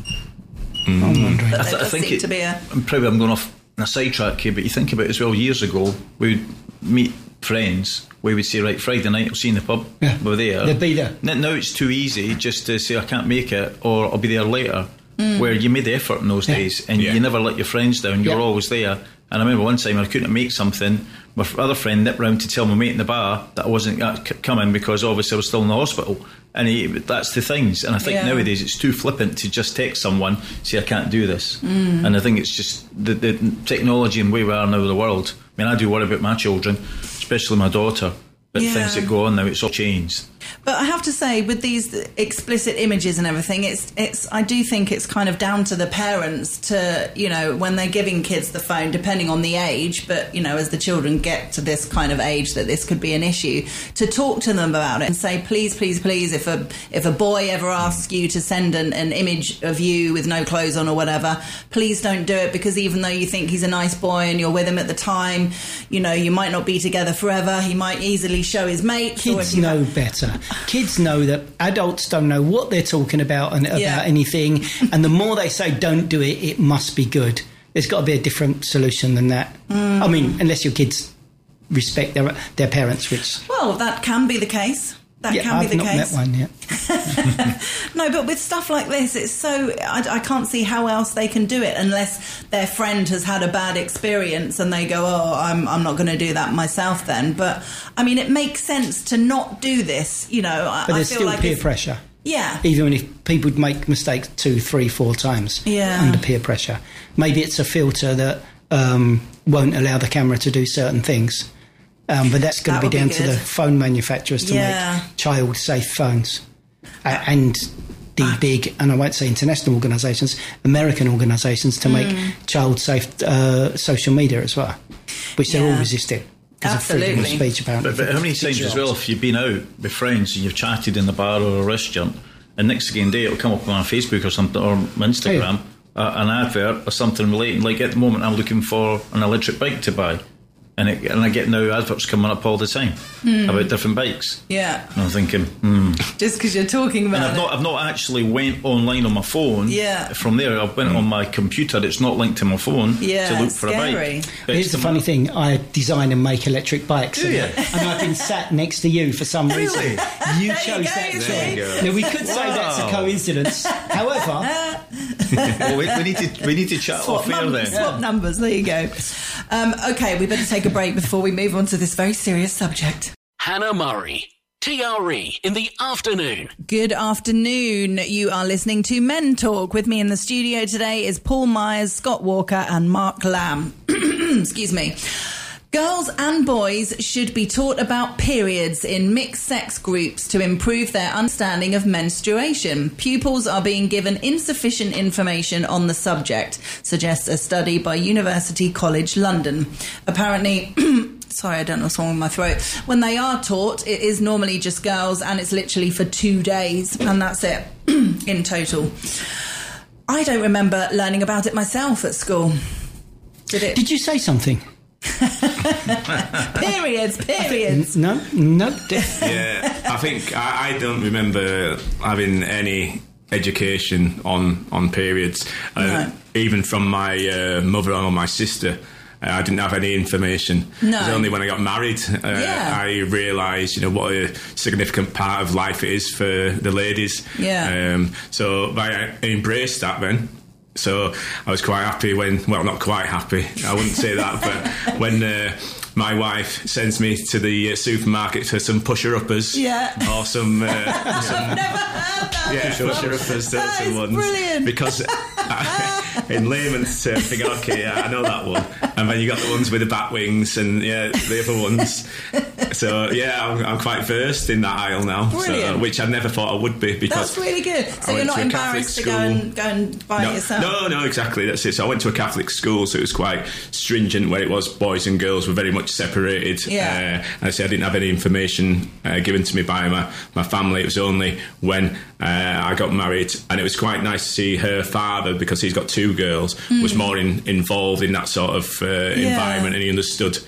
S10: Mm. I'm wondering.
S6: But
S7: I,
S6: there
S7: th- I
S6: does
S7: think
S6: seem
S7: it,
S6: to be a...
S7: I'm probably I'm going off on a sidetrack here, but you think about it as well. Years ago, we would meet friends. We would say, right, Friday night, I'll see you in the pub.
S10: Yeah.
S7: We're there.
S10: They'd be there.
S7: N- Now it's too easy just to say I can't make it, or I'll be there later. Mm. Where you made the effort in those
S10: yeah.
S7: days, and
S8: yeah.
S7: you never let your friends down. You're
S10: yeah.
S7: always there. And I remember one time I couldn't make something. My other friend nipped round to tell my mate in the bar that I wasn't c- coming because obviously I was still in the hospital. And he, that's the things. And I think
S6: yeah.
S7: nowadays it's too flippant to just text someone, say I can't do this. Mm. And I think it's just the, the technology and where we are now in the world. I mean, I do worry about my children, especially my daughter. But
S6: yeah.
S7: things that go on now, it's all changed.
S6: But I have to say, with these explicit images and everything, it's it's. I do think it's kind of down to the parents to, you know, when they're giving kids the phone, depending on the age. But you know, as the children get to this kind of age that this could be an issue, to talk to them about it and say, please, please, please, if a if a boy ever asks you to send an, an image of you with no clothes on or whatever, please don't do it, because even though you think he's a nice boy and you're with him at the time, you know, you might not be together forever. He might easily show his mates.
S10: Kids know better. Kids know that adults don't know what they're talking about and about
S6: Yeah.
S10: anything, and the more they say don't do it, it must be good. There's got to be a different solution than that. Mm. I mean, unless your kids respect their their parents, which...
S6: Well, that can be the case. That
S10: yeah,
S6: can
S10: I've
S6: be the
S10: not
S6: case.
S10: met one yet.
S6: No, but with stuff like this, it's so... I, I can't see how else they can do it unless their friend has had a bad experience and they go, oh, I'm, I'm not going to do that myself then. But, I mean, it makes sense to not do this, you know. I,
S10: But there's
S6: I feel
S10: still
S6: like
S10: peer
S6: if,
S10: pressure.
S6: Yeah.
S10: Even if people make mistakes two, three, four times
S6: Yeah.
S10: under peer pressure. Maybe it's a filter that um, won't allow the camera to do certain things. Um, but that's going
S6: That
S10: to
S6: would
S10: be
S6: be
S10: down to
S6: good.
S10: the phone manufacturers to
S6: Yeah.
S10: make child-safe phones. Uh, and the big, and I won't say international organisations, American organisations to make
S6: Mm.
S10: child-safe uh, social media as well, which they're
S6: Yeah.
S10: all resisting because of freedom of
S6: Absolutely.
S10: speech, apparently.
S7: But, but how many times as well, if you've been out with friends and you've chatted in the bar or a restaurant, and next again day it'll come up on Facebook or something, or Instagram, uh, an advert or something relating, like at the moment I'm looking for an electric bike to buy. And, it, and I get now adverts coming up all the time
S6: Mm.
S7: about different bikes.
S6: Yeah.
S7: And I'm thinking, hmm.
S6: Just because you're talking about
S7: And I've
S6: it.
S7: not, I've not actually went online on my phone.
S6: Yeah.
S7: From there, I went on my computer. It's not linked to my phone
S6: Yeah,
S7: to look
S6: it's
S7: for
S6: scary.
S7: a bike. But
S10: Here's
S7: it's
S10: the funny thing, I design and make electric bikes.
S7: Do
S10: and,
S7: you?
S10: and I've been sat next to you for some reason.
S7: Really?
S10: You
S6: There you
S10: chose
S6: go,
S10: that
S6: you
S10: choice.
S6: see?
S7: go.
S10: Now, we could say that's a
S7: Wow.
S10: coincidence. However,
S7: well, we, we need to we need to chat
S6: Swap,
S7: off air
S6: num-
S7: then.
S6: swap numbers, there you go. Um, okay, we better take a break before we move on to this very serious subject.
S5: Hannah Murray, T R E in the afternoon.
S6: Good afternoon. You are listening to Men Talk. With me in the studio today is Paul Myers, Scott Walker and Mark Lamb. Excuse me. Girls and boys should be taught about periods in mixed-sex groups to improve their understanding of menstruation. Pupils are being given insufficient information on the subject, suggests a study by University College London. Apparently... Sorry, I don't know what's wrong with my throat. When they are taught, it is normally just girls and it's literally for two days and that's it. in total. I don't remember learning about it myself at school. Did it?
S10: Did you say something?
S6: periods, periods.
S10: No, no.
S8: Yeah, I think I, I don't remember having any education on on periods, uh,
S6: No.
S8: even from my uh, mother or my sister. Uh, I didn't have any information.
S6: No.
S8: It was only when I got married uh,
S6: Yeah.
S8: I realised, you know, what a significant part of life it is for the ladies.
S6: Yeah.
S8: Um, so I embraced that then. So I was quite happy when, well, not quite happy, I wouldn't say that, but when uh, my wife sends me to the uh, supermarket for some pusher-uppers,
S6: Yeah.
S8: or some, uh, some
S6: I've never heard that.
S8: yeah,
S6: before.
S8: pusher-uppers,
S6: That
S8: those
S6: is
S8: ones,
S6: brilliant.
S8: because in layman's terms, think, okay, yeah, I know that one, and then you got the ones with the bat wings, and yeah, the other ones. So yeah, I'm, I'm quite versed in that aisle now,
S6: Brilliant.
S8: so, which I never thought I would be, because
S6: That's really good. So
S8: I
S6: you're
S8: went
S6: not
S8: to a Catholic
S6: embarrassed to go
S8: school.
S6: and go and buy
S8: no,
S6: it yourself?
S8: No, no, exactly. That's it. So I went to a Catholic school, so it was quite stringent, where it was boys and girls were very much separated.
S6: Yeah.
S8: Uh, and I say I didn't have any information uh, given to me by my, my family. It was only when uh, I got married, and it was quite nice to see her father, because he's got two girls,
S6: Mm.
S8: was more in, involved in that sort of uh, environment, and he understood.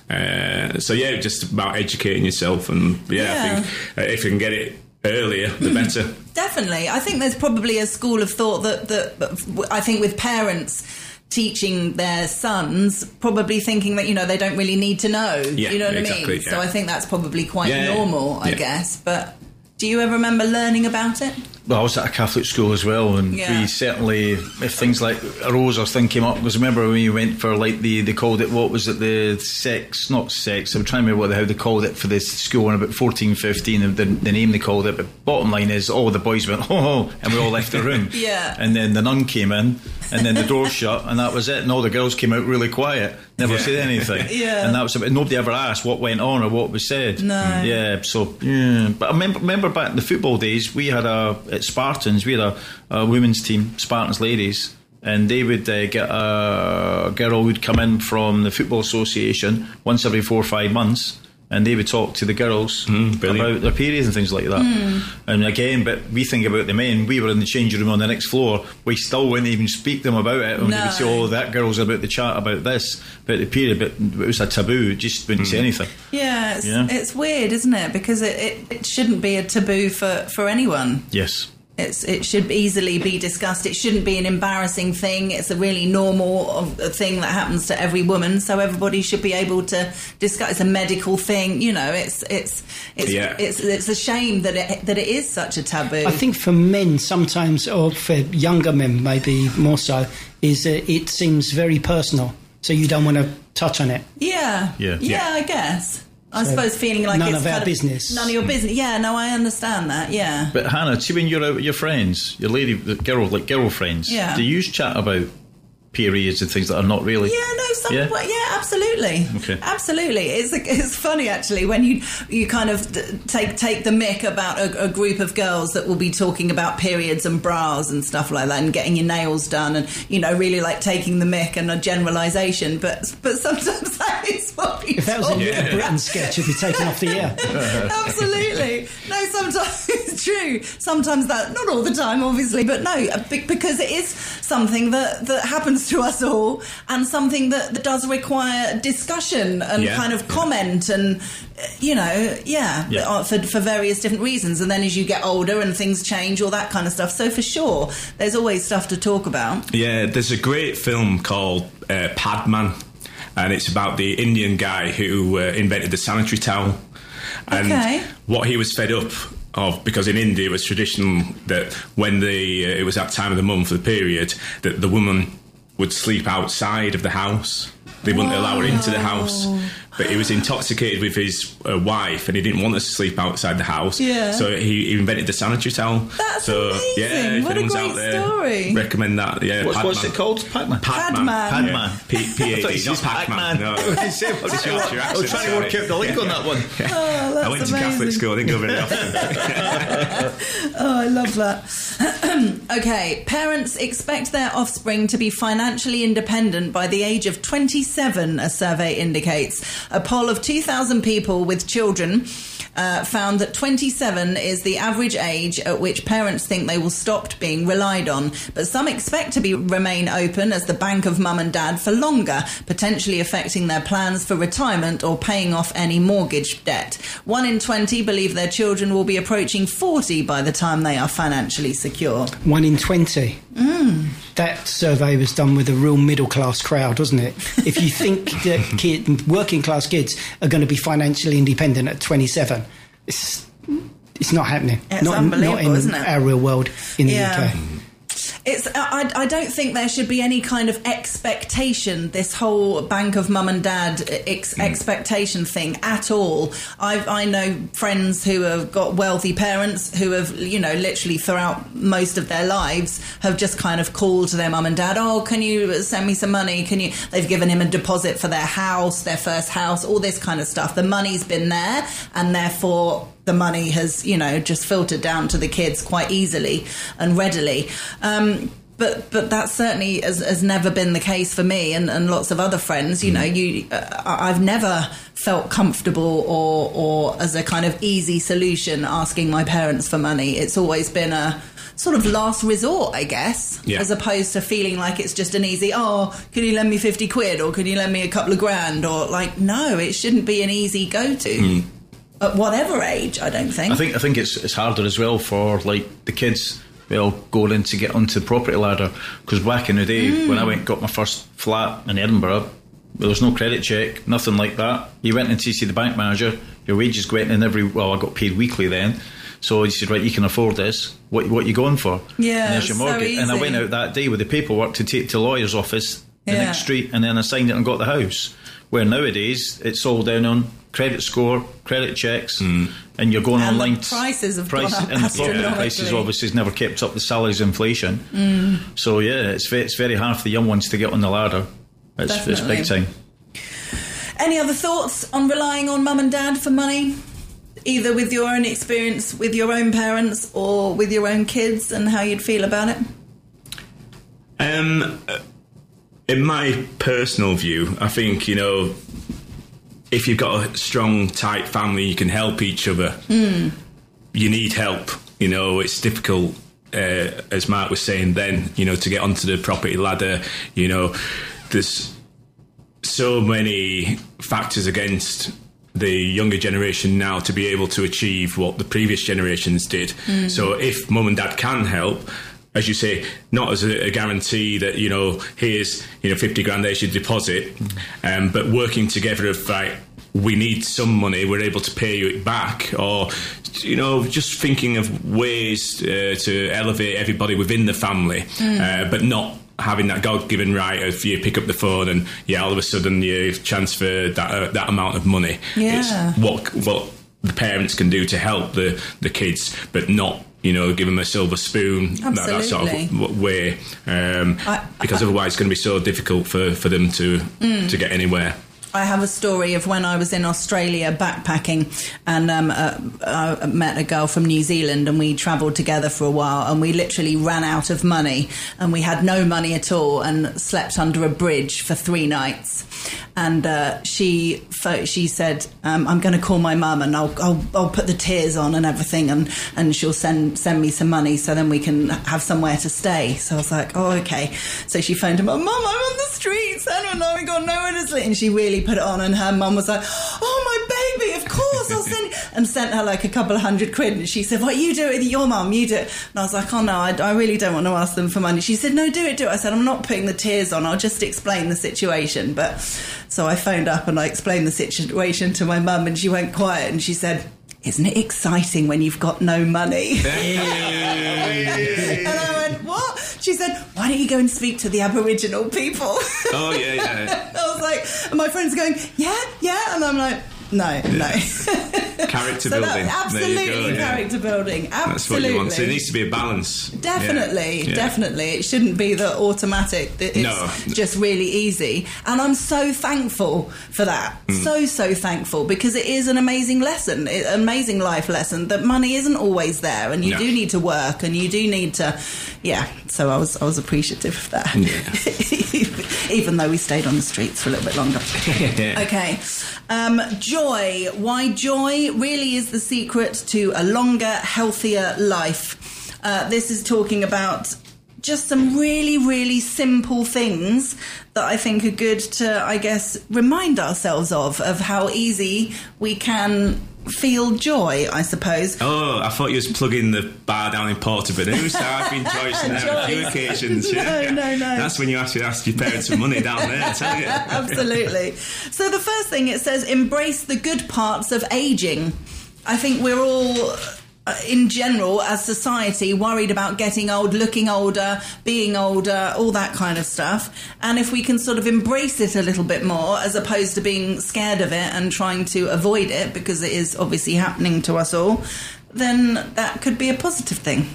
S8: Uh, so yeah, just about educating yourself, and yeah,
S6: Yeah.
S8: I think uh, if you can get it earlier, the better.
S6: Definitely. I think there's probably a school of thought that, that I think with parents teaching their sons, probably thinking that, you know, they don't really need to know.
S8: Yeah,
S6: you know what
S8: exactly,
S6: I mean?
S8: yeah.
S6: So I think that's probably quite
S8: Yeah,
S6: normal, I
S8: yeah.
S6: guess. But do you ever remember learning about it?
S7: Well, I was at a Catholic school as well, and
S6: Yeah.
S7: we certainly, if things like arose or thing came up, because remember when we went for like the, they called it, what was it, the sex, not sex, I'm trying to remember what, how they called it for this school when about fourteen, fifteen, and the, the name they called it, but bottom line is all the boys went, oh, oh, and we all left the room.
S6: Yeah.
S7: And then the nun came in, and then the door shut, and that was it, and all the girls came out really quiet, never
S8: Yeah.
S7: said anything.
S6: Yeah.
S7: And that was about, nobody ever asked what went on or what was said.
S6: No.
S7: Yeah, so, yeah. But I remember, remember back in the football days, we had a, at Spartans, we had a, a women's team, Spartans ladies, and they would uh, get a, a girl who'd come in from the Football Association once every four or five months, and they would talk to the girls
S8: Mm, brilliant.
S7: about their periods and things like that.
S6: Mm.
S7: And again, but we think about the men, we were in the changing room on the next floor, we still wouldn't even speak to them about it, and
S6: No.
S7: we would say, oh, that girl's about the chat about this, about the period, but it was a taboo, just wouldn't say anything.
S6: Yeah, it's,
S7: Yeah.
S6: it's weird, isn't it? Because it, it, it shouldn't be a taboo for, for anyone.
S7: Yes.
S6: It's, it should easily be discussed. It shouldn't be an embarrassing thing. It's a really normal of- a thing that happens to every woman. So everybody should be able to discuss. It's a medical thing, you know. It's it's it's
S8: Yeah.
S6: it's, it's a shame that it that it is such a taboo.
S10: I think for men sometimes, or for younger men maybe more so, is that it seems very personal, so you don't want to touch on it.
S6: Yeah,
S7: Yeah.
S6: yeah.
S8: Yeah.
S6: I guess. I
S10: So
S6: suppose feeling like
S10: none
S6: it's
S10: of our
S6: kind
S10: business.
S6: None of your business. Yeah, no, I understand that. Yeah.
S7: But Hannah, see when you're out with your friends, your lady, the girl, like girlfriends,
S6: Yeah.
S7: do you chat about periods and things that are not really?
S6: Yeah, no, some,
S7: Yeah?
S6: well, yeah, absolutely,
S7: Okay.
S6: absolutely. It's it's funny actually when you you kind of d- take take the mick about a, a group of girls that will be talking about periods and bras and stuff like that, and getting your nails done, and you know, really like taking the mick and a generalisation. But but sometimes that is what we
S10: If that was a
S6: talk
S10: Little
S6: about.
S10: Britain sketch, it'd be taken off the air.
S6: Absolutely. No, sometimes it's true. Sometimes that, not all the time, obviously, but no, be- because it is something that, that happens to us all, and something that, that does require discussion and
S8: Yeah.
S6: kind of comment and, uh, you know, yeah,
S7: Yeah.
S6: uh, for, for various different reasons. And then as you get older and things change, all that kind of stuff. So for sure, there's always stuff to talk about.
S8: Yeah, there's a great film called uh, Padman, and it's about the Indian guy who uh, invented the sanitary towel. And
S6: Okay.
S8: what he was fed up of, because in India it was traditional that when the uh, it was that time of the month, the period, that the woman would sleep outside of the house. They wouldn't allow her into the house. But he was intoxicated with his uh, wife, and he didn't want us to sleep outside the house.
S6: Yeah.
S8: So he, he invented the sanitary towel.
S6: That's
S8: so,
S6: amazing.
S8: Yeah, if
S6: What a
S8: anyone's
S6: great
S8: out there,
S6: story.
S8: recommend that. Yeah,
S7: What's, what's
S8: Padman.
S7: it called? Pac-Man?
S6: Padman.
S8: Padman.
S7: Padman.
S8: Yeah. P- P A D,
S7: I thought you
S8: not
S7: said
S8: Pac-Man. No.
S7: I was saying,
S8: It's your- your
S7: I was
S8: accent,
S7: trying to work
S8: sorry.
S7: out the link on that one.
S6: Oh, that's
S8: I went
S6: amazing.
S8: to Catholic school. I didn't go very often.
S6: Oh, I love that. Okay, parents expect their offspring to be financially independent by the age of twenty-seven, a survey indicates. A poll of two thousand people with children uh, found that twenty-seven is the average age at which parents think they will stop being relied on, but some expect to be remain open as the bank of mum and dad for longer, potentially affecting their plans for retirement or paying off any mortgage debt. One in twenty believe their children will be approaching forty by the time they are financially secure.
S10: One in twenty.
S6: Mm.
S10: That survey was done with a real middle-class crowd, wasn't it? If you think that kid, working-class kids are going to be financially independent at twenty-seven, it's, it's not happening.
S6: It's
S10: not,
S6: unbelievable,
S10: not in
S6: isn't it?
S10: our real world in the
S6: Yeah.
S10: U K.
S6: It's. I, I don't think there should be any kind of expectation, this whole bank of mum and dad ex- expectation thing at all. I've, I know friends who have got wealthy parents who have, you know, literally throughout most of their lives have just kind of called their mum and dad, oh, can you send me some money? Can you? They've given him a deposit for their house, their first house, all this kind of stuff. The money's been there, and therefore the money has, you know, just filtered down to the kids quite easily and readily. Um, but but that certainly has, has never been the case for me and, and lots of other friends. You know, you uh, I've never felt comfortable or or as a kind of easy solution asking my parents for money. It's always been a sort of last resort, I guess,
S8: yeah.
S6: as opposed to feeling like it's just an easy, oh, can you lend me fifty quid or can you lend me a couple of grand? Or like, no, it shouldn't be an easy go-to. Mm. At whatever age, I don't think.
S7: I think I think it's it's harder as well for like the kids, well, going in to get onto the property ladder, because back in the day mm. when I went and got my first flat in Edinburgh, there was no credit check, nothing like that. You went in to see the bank manager, your wages went in every, well, I got paid weekly then, so he said, right, you can afford this, what what are you going for?
S6: Yeah,
S7: and there's your mortgage. So easy. And I went out that day with the paperwork to take to the lawyer's office the yeah. next street, and then I signed it and got the house. Where nowadays it's all down on credit score, credit checks, mm. and you're going
S6: and
S7: online.
S6: The prices have
S7: price,
S6: gone up
S7: and the property prices obviously has never kept up with salaries inflation. Mm. So yeah, it's it's very hard for the young ones to get on the ladder. It's, it's big time.
S6: Any other thoughts on relying on mum and dad for money, either with your own experience with your own parents or with your own kids, and how you'd feel about it?
S8: Um. In my personal view, I think, you know, if you've got a strong, tight family, you can help each other. Mm. You need help. You know, it's difficult, uh, as Mark was saying then, you know, to get onto the property ladder. You know, there's so many factors against the younger generation now to be able to achieve what the previous generations did. Mm. So if mum and dad can help, as you say, not as a, a guarantee that, you know, here's, you know, fifty grand, there's your deposit, um, but working together of, right, we need some money, we're able to pay you it back, or, you know, just thinking of ways uh, to elevate everybody within the family, mm. uh, but not having that God-given right of you pick up the phone and, yeah, all of a sudden you transfer that uh, that amount of money.
S6: Yeah.
S8: It's what, what the parents can do to help the, the kids, but not, you know, give them a silver spoon, that, that sort of way, um, I, because I, otherwise it's going to be so difficult for, for them to mm. to get anywhere.
S6: I have a story of when I was in Australia backpacking, and um, uh, I met a girl from New Zealand, and we travelled together for a while, and we literally ran out of money, and we had no money at all, and slept under a bridge for three nights. And uh, she she said, um, "I'm going to call my mum, and I'll, I'll I'll put the tiers on and everything, and, and she'll send send me some money, so then we can have somewhere to stay." So I was like, "Oh, okay." So she phoned her mum, "Mum, I'm on the streets. I don't know. We got nowhere to sleep." And she really put it on, and her mum was like, "Oh, my baby, of course I'll send," and sent her like a couple of hundred quid. And she said, "What, you do it with your mum? You do it." And I was like, "Oh no, I, I really don't want to ask them for money." She said, "No, do it, do it." I said, "I'm not putting the tiers on. I'll just explain the situation." But so I phoned up and I explained the situation to my mum, and she went quiet, and she said, "Isn't it exciting when you've got no money?" And I went, "What?" She said, "Why don't you go and speak to the Aboriginal people?"
S8: Oh, yeah, yeah.
S6: I was like, and my friend's going, "Yeah, yeah," and I'm like, no, yeah. no.
S8: Character
S6: so
S8: building.
S6: That, absolutely, go, yeah. character building. Absolutely.
S8: That's what you want. So there needs to be a balance.
S6: Definitely,
S8: yeah.
S6: definitely. It shouldn't be the automatic. It's
S8: no.
S6: just really easy. And I'm so thankful for that. Mm. So, so thankful, because it is an amazing lesson, an amazing life lesson, that money isn't always there, and you no. do need to work, and you do need to, yeah. So I was, I was appreciative of that.
S8: Yeah.
S6: Even though we stayed on the streets for a little bit longer.
S8: yeah.
S6: Okay. Um, joy. Why joy really is the secret to a longer, healthier life. Uh, this is talking about just some really, really simple things that I think are good to, I guess, remind ourselves of, of how easy we can feel joy, I suppose.
S8: Oh, I thought you was plugging the bar down in Portobello, so I've been joicing there on a few occasions.
S6: No,
S8: yeah.
S6: no, no.
S8: That's when you actually ask your parents for money down there, I tell you.
S6: Absolutely. So the first thing it says, embrace the good parts of ageing. I think we're all, uh, in general, as society, worried about getting old, looking older, being older, all that kind of stuff. And if we can sort of embrace it a little bit more, as opposed to being scared of it and trying to avoid it, because it is obviously happening to us all, then that could be a positive thing.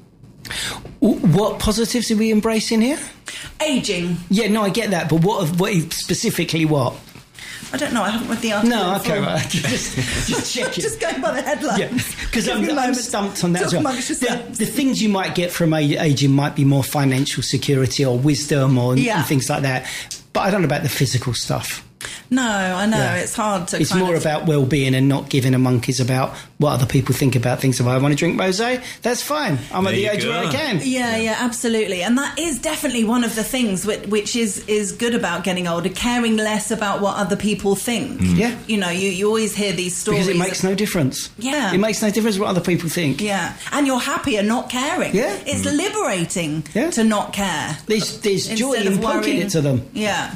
S10: What positives are we embracing here?
S6: Ageing.
S10: Yeah, no, I get that, but what, what specifically what?
S6: I don't know, I haven't read the article.
S10: No, okay, right. just, just check it.
S6: Just going by the headlines.
S10: Yeah, because I'm, I'm stumped on that as well. The,
S6: the
S10: things you might get from ageing might be more financial security or wisdom or
S6: yeah.
S10: and things like that. But I don't know about the physical stuff.
S6: No, I know,
S10: Yeah.
S6: it's hard to
S10: It's
S6: kind
S10: more
S6: of...
S10: about well-being and not giving a monkeys about what other people think about things. If I want to drink rosé, that's fine. I'm
S8: There
S10: at the
S8: you
S10: age
S8: go.
S10: where I can.
S6: Yeah, yeah, absolutely. And that is definitely one of the things which, which is, is good about getting older, caring less about what other people think.
S10: Mm. Yeah.
S6: You know, you, you always hear these stories.
S10: Because it makes no difference.
S6: Yeah.
S10: It makes no difference what other people think.
S6: Yeah. And you're happier not caring.
S10: Yeah.
S6: It's
S10: Mm.
S6: liberating
S10: Yeah.
S6: to not care.
S10: There's, there's joy
S6: Instead of
S10: in poking
S6: worrying-
S10: it to them.
S6: Yeah.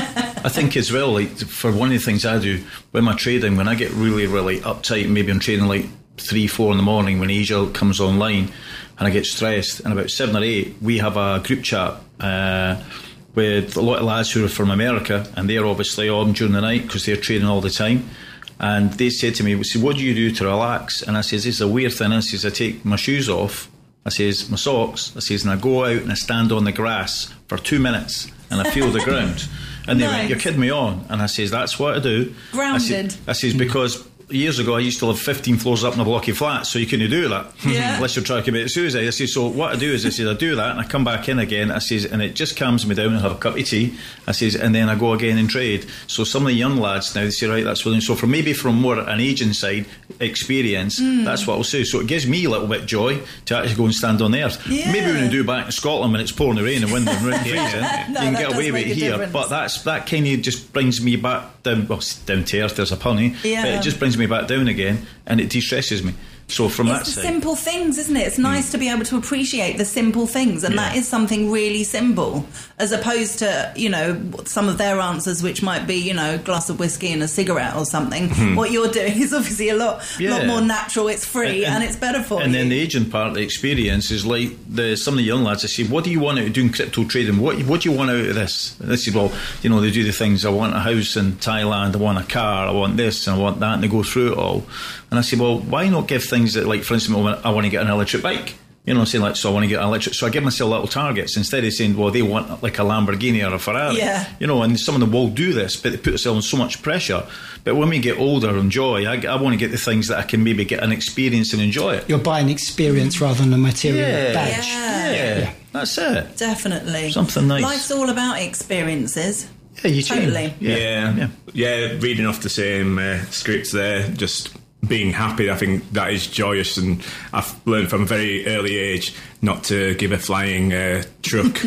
S7: I think as well, like for one of the things I do when my trading, when I get really, really uptight, maybe I'm trading like three, four in the morning when Asia comes online, and I get stressed. And about seven or eight, we have a group chat uh, with a lot of lads who are from America, and they're obviously on during the night because they're trading all the time. And they said to me, "So what do you do to relax?" And I says, "This is a weird thing." I says, "I take my shoes off." I says, "My socks." I says, "And I go out and I stand on the grass for two minutes and I feel the ground." And they
S6: Nice.
S7: went, "You're kidding me on." And I says, "That's what I do."
S6: Grounded.
S7: I says, I says because years ago I used to live fifteen floors up in a blocky flat, so you couldn't do that
S6: Yeah.
S7: unless you're trying to commit suicide. I says, so what I do is I says I do that and I come back in again. I says, and it just calms me down and have a cup of tea. I says, and then I go again and trade. So some of the young lads now, they say, right, that's what. So for maybe from more an aging side experience,
S6: Mm.
S7: that's what I'll say. So it gives me a little bit of joy to actually go and stand on the earth.
S6: Yeah.
S7: Maybe when you do back in Scotland when it's pouring the rain and wind and rain freezing,
S6: No,
S7: you can
S6: that
S7: get
S6: does
S7: away with
S6: make
S7: it
S6: a
S7: here.
S6: difference.
S7: But that's that kind of just brings me back down, well, down to earth. There's a pun, eh?
S6: Yeah.
S7: But it just brings me back down again, and it de-stresses me. So from that
S6: It's the
S7: side,
S6: simple things, isn't it? It's nice to be able to appreciate the simple things, and
S7: Yeah.
S6: that is something really simple, as opposed to, you know, some of their answers, which might be, you know, a glass of whiskey and a cigarette or something.
S7: Hmm.
S6: What you're doing is obviously a lot,
S7: Yeah.
S6: lot more natural. It's free and, it's better for
S7: and
S6: you.
S7: then the aging part of the experience is like the some of the young lads. I say, what do you want out of doing crypto trading? What what do you want out of this? And they say, well, you know, they do the things. I want a house in Thailand. I want a car. I want this and I want that. And they go through it all. And I say, well, why not give things that, like, for instance, I want to get an electric bike. You know, saying like, so I want to get an electric. So I give myself little targets instead of saying, well, they want like a Lamborghini or a Ferrari.
S6: Yeah.
S7: You know, and some of them will do this, but they put themselves in so much pressure. But when we get older and enjoy, I, I want to get the things that I can maybe get an experience and enjoy it.
S10: You're buying experience rather than a material
S7: Yeah.
S10: badge.
S6: Yeah.
S7: Yeah,
S10: Yeah.
S7: that's it.
S6: Definitely.
S7: Something nice.
S6: Life's all about experiences.
S7: Yeah, you
S6: Totally.
S7: Yeah.
S8: Yeah,
S7: yeah.
S8: yeah. Reading off the same uh, scripts there, just being happy. I think that is joyous, and I've learned from a very early age not to give a flying uh, truck.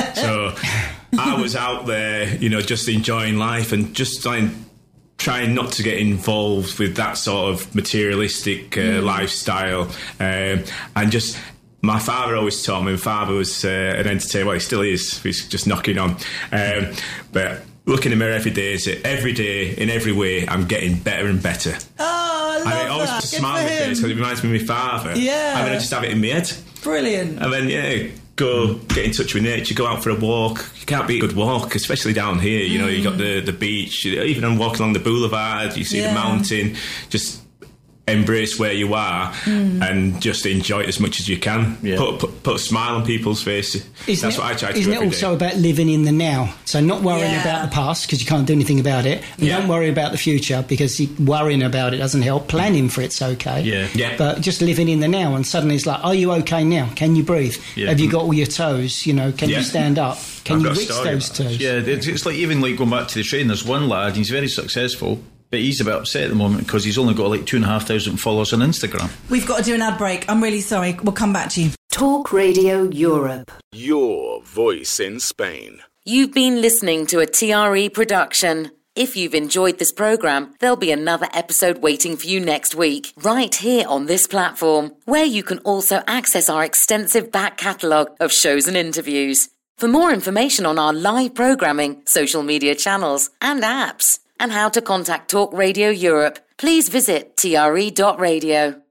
S8: So I was out there, you know, just enjoying life and just trying. Trying not to get involved with that sort of materialistic uh,
S6: Mm.
S8: lifestyle, um, and just my father always taught me. My father was uh, an entertainer. Well, he still is. He's just knocking on, um, but look in the mirror every day. Say every day, in every way, I'm getting better and better.
S6: Oh, I love
S8: And it always
S6: that.
S8: puts a
S6: Good
S8: smile
S6: for
S8: on my
S6: him.
S8: face because it reminds me of my father.
S6: Yeah.
S8: And then I just have it in my head.
S6: Brilliant.
S8: And then, yeah, go get in touch with nature, go out for a walk. You can't beat a good walk, especially down here. You know, you got the, the beach, even on walking along the boulevard, you see
S6: Yeah.
S8: the mountain. Just embrace where you are and just enjoy it as much as you can.
S7: Yeah.
S8: Put, put put a smile on people's faces.
S10: Isn't
S8: That's
S10: it,
S8: what I try to
S10: isn't
S8: do
S10: it
S8: every
S10: also
S8: day.
S10: about living in the now? So not worrying
S6: Yeah.
S10: about the past because you can't do anything about it. And
S8: Yeah.
S10: don't worry about the future because you, worrying about it doesn't help. Planning for it's okay.
S7: Yeah.
S8: Yeah.
S10: But just living in the now, and suddenly it's like, are you okay now? Can you breathe?
S7: Yeah.
S10: Have you got all your toes? You know, can
S8: Yeah.
S10: you stand up? Can
S8: I've
S10: you
S8: got a
S10: reach
S8: story
S10: those
S8: about
S10: toes?
S7: Yeah, it's, it's like even like going back to the train. There's one lad, he's very successful, But he's a bit upset at the moment because he's only got like two and a half thousand followers on Instagram.
S6: We've got to do an ad break. I'm really sorry. We'll come back to you.
S4: Talk Radio Europe.
S11: Your voice in Spain.
S4: You've been listening to a T R E production. If you've enjoyed this programme, there'll be another episode waiting for you next week, right here on this platform, where you can also access our extensive back catalogue of shows and interviews. For more information on our live programming, social media channels and apps, and how to contact Talk Radio Europe, please visit T R E dot radio.